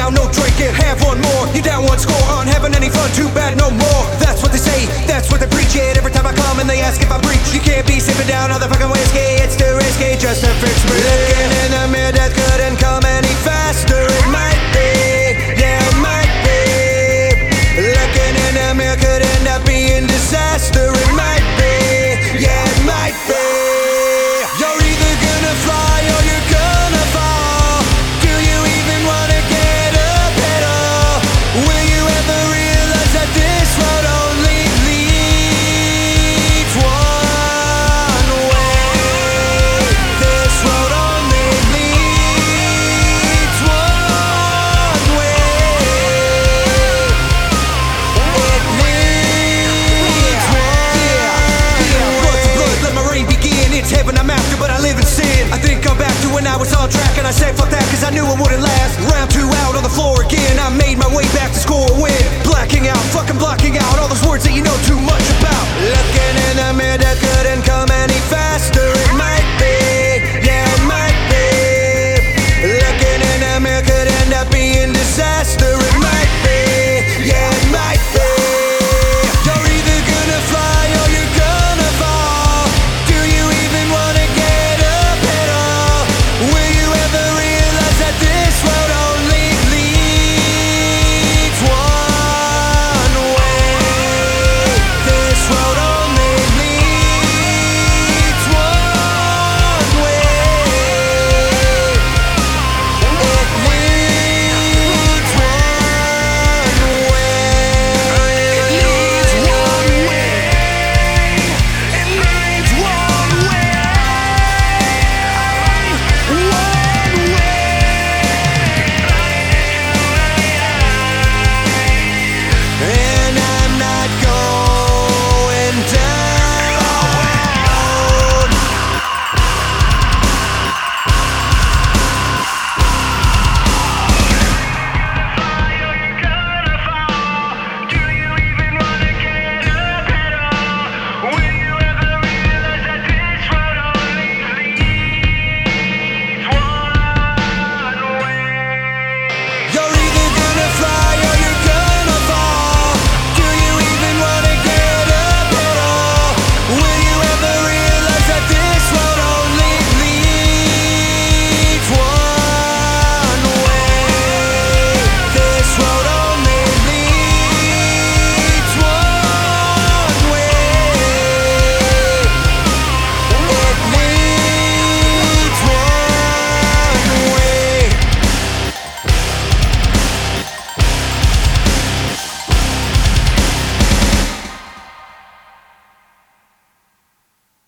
now, no drinking. Have one more, you down one score. On having any fun, too bad, no more. That's what they say, that's what they preach. Yet every time I come and they ask if I preach, you can't be sipping down all the fucking whiskey. It's too risky just to fix me. Looking in the mirror, death couldn't come any faster. It might be, yeah, it might be. Looking in the mirror could end up being disaster. It might be, yeah, it might be. You're either gonna fly or you're gonna fall. Do you even wanna get up at all? Will you ever realize that this road only leads one way? This road only leads one way. It leads one way. Blood, let my reign begin. It's heaven I'm after, but I live in sin. I think I'm back to when I was on track, and I said fuck that, cause I knew it wouldn't last. Round two out on the floor again. I made my way back to score a win. Blacking out, fucking blocking out all those words that you know too much about. Looking in the mirror, that couldn't come any faster. It might be,